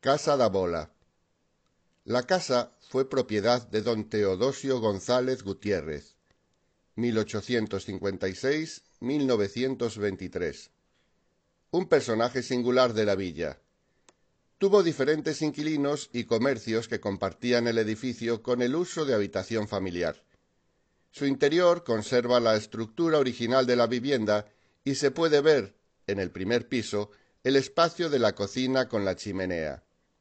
Casa da Bola. La casa fue propiedad de don Teodosio González Gutiérrez, 1856-1923. Un personaje singular de la villa. Tuvo diferentes inquilinos y comercios que compartían el edificio con el uso de habitación familiar. Su interior conserva la estructura original de la vivienda y se puede ver, en el primer piso, el espacio de la cocina con la chimenea.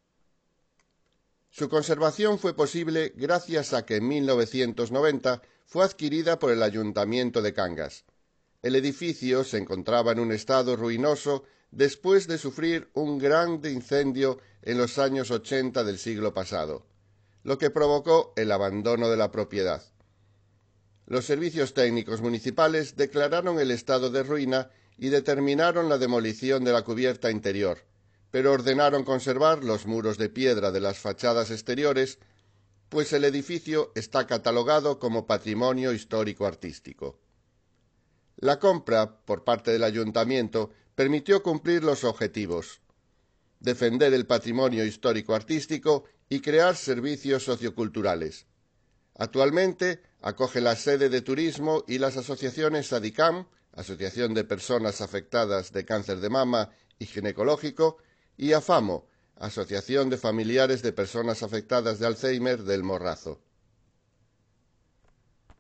Su conservación fue posible gracias a que en 1990 fue adquirida por el Ayuntamiento de Cangas. El edificio se encontraba en un estado ruinoso después de sufrir un gran incendio en los años 80 del siglo pasado, lo que provocó el abandono de la propiedad. Los servicios técnicos municipales declararon el estado de ruina y determinaron la demolición de la cubierta interior, pero ordenaron conservar los muros de piedra de las fachadas exteriores, pues el edificio está catalogado como patrimonio histórico-artístico. La compra por parte del ayuntamiento permitió cumplir los objetivos: defender el patrimonio histórico-artístico y crear servicios socioculturales. Actualmente acoge la sede de turismo y las asociaciones ADICAM, Asociación de Personas Afectadas de Cáncer de Mama y Ginecológico, y AFAMO, Asociación de Familiares de Personas Afectadas de Alzheimer del Morrazo.